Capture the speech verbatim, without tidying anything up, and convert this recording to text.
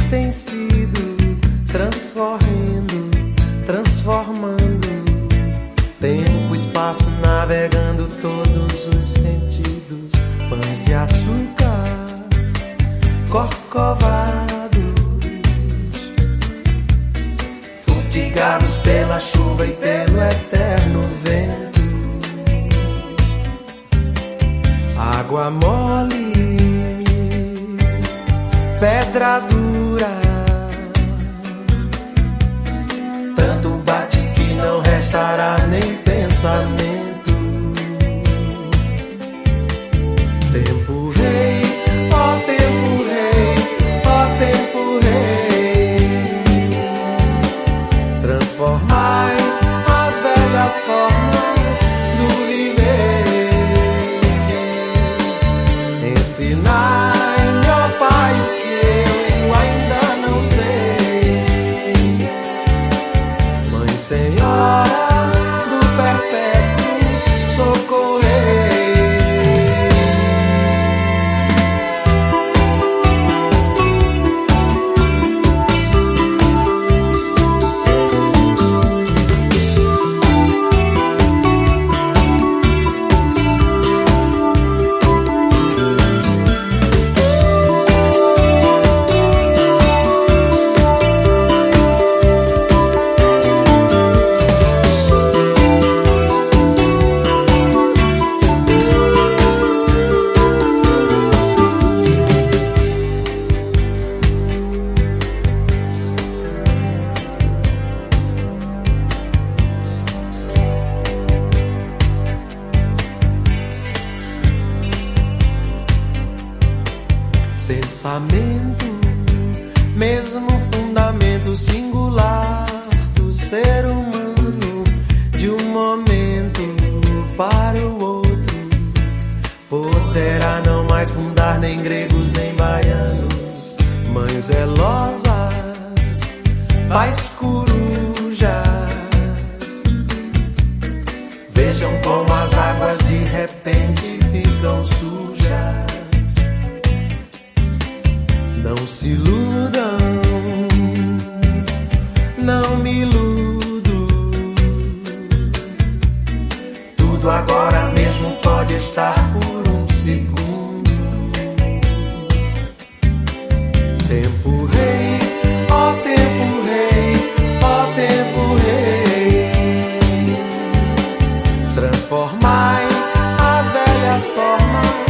tem sido transcorrendo, transformando tempo, espaço, navegando todos os sentidos. Pães de açúcar, corcovados, fustigados pela chuva e pelo eterno vento. Água mole, pedra dura, tanto bate que não restará nem pensamento. Tempo rei, ó tempo rei, ó tempo rei, transformai as velhas formas do viver. Ensinai-me, ó Pai, o que eu ainda não sei. Mãe Senhora do perpétuo socorrei. Pensamento, mesmo fundamento singular do ser humano, de um momento para o outro, poderá não mais fundar nem gregos nem baianos, mães zelosas, pais corujas. Vejam como as águas de repente ficam sujas. Não se iludam, não me iludo. Tudo agora mesmo pode estar por um segundo. Tempo rei, ó tempo rei, ó tempo rei, transformai as velhas formas